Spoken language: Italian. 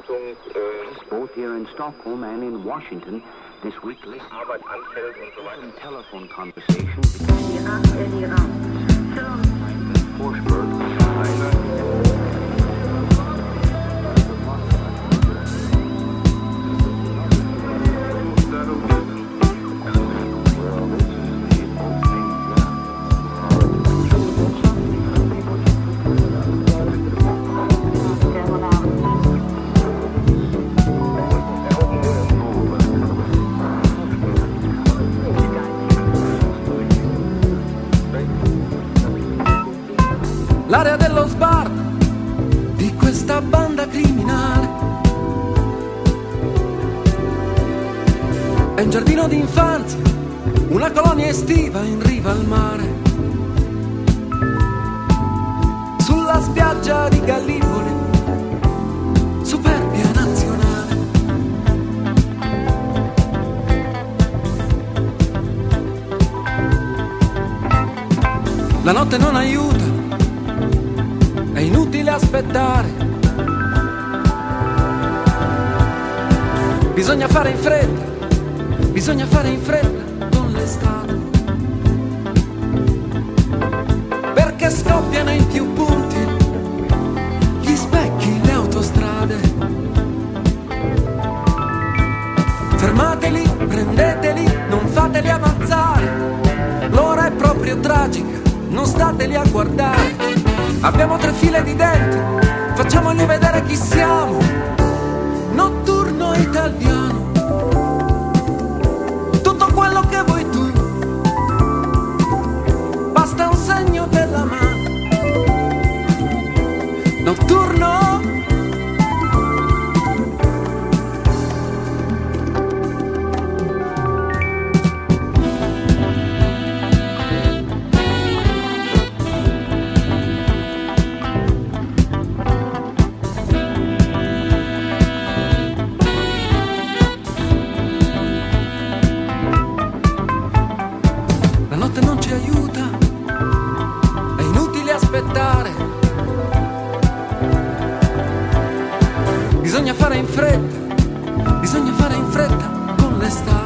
Both here in Stockholm and in Washington this week listened to telephone conversation between Forsberg. L'area dello sbarco di questa banda criminale è un giardino d'infanzia, una colonia estiva in riva al mare. Sulla spiaggia di Gallipoli, superbia nazionale. La notte non aiuta, è inutile aspettare. Bisogna fare in fretta con l'estate, perché scoppiano in più punti gli specchi, le autostrade. Fermateli, prendeteli, non fateli avanzare. L'ora è proprio tragica, non stateli a guardare. Abbiamo 3 file di denti, facciamogli vedere chi siamo. Notturno italiano, tutto quello che vuoi tu, basta un segno della mano. Notturno. Bisogna fare in fretta con l'estate.